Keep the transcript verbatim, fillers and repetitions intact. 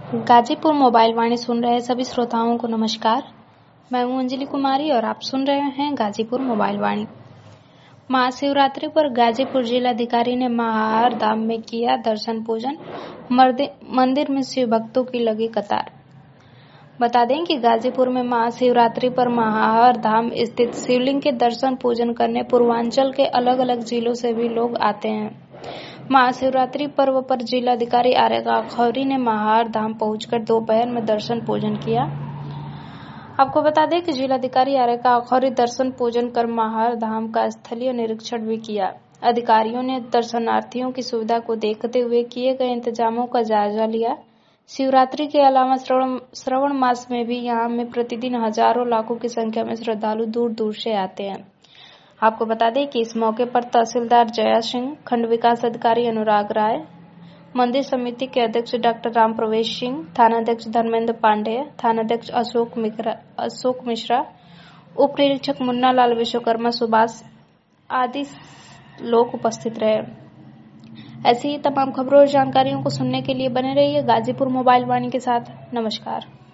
Ghazipur mobile वाणी सुन रहे सभी श्रोताओं को नमस्कार। मैं हूं अंजलि कुमारी और आप सुन रहे हैं गाजीपुर मोबाइल वाणी। महाशिवरात्रि पर गाजीपुर जिलाधिकारी ने महाहार धाम में किया दर्शन पूजन। मंदिर में शिव भक्तों की लगी कतार। बता दें कि गाजीपुर में महाशिवरात्रि पर महाहार धाम स्थित शिवलिंग के दर्शन पूजन करने पूर्वांचल के अलग अलग जिलों से भी लोग आते हैं। महाशिवरात्रि पर्व पर जिलाधिकारी आरेगा अखौरी ने महाहार धाम पहुंचकर दोपहर में दर्शन पूजन किया। आपको बता दें कि जिलाधिकारी आरेगा अखौरी दर्शन पूजन कर महाहार धाम का स्थलीय निरीक्षण भी किया। अधिकारियों ने दर्शनार्थियों की सुविधा को देखते हुए किए गए इंतजामों का जायजा लिया। शिवरात्रि के अलावा श्रवण श्रवण मास में भी यहां में प्रतिदिन हजारों लाखों की संख्या में श्रद्धालु दूर दूर से आते हैं। आपको बता दें कि इस मौके पर तहसीलदार जया सिंह, खंड विकास अधिकारी अनुराग राय, मंदिर समिति के अध्यक्ष डॉक्टर राम प्रवेश सिंह, थानाध्यक्ष धर्मेंद्र पांडेय, थानाध्यक्ष अशोक मिश्रा अशोक मिश्रा उप निरीक्षक मुन्ना लाल विश्वकर्मा सुभाष आदि लोग उपस्थित रहे। ऐसी ही तमाम खबरों और जानकारियों को सुनने के लिए बने रहिए गाजीपुर मोबाइल वाणी के साथ। नमस्कार।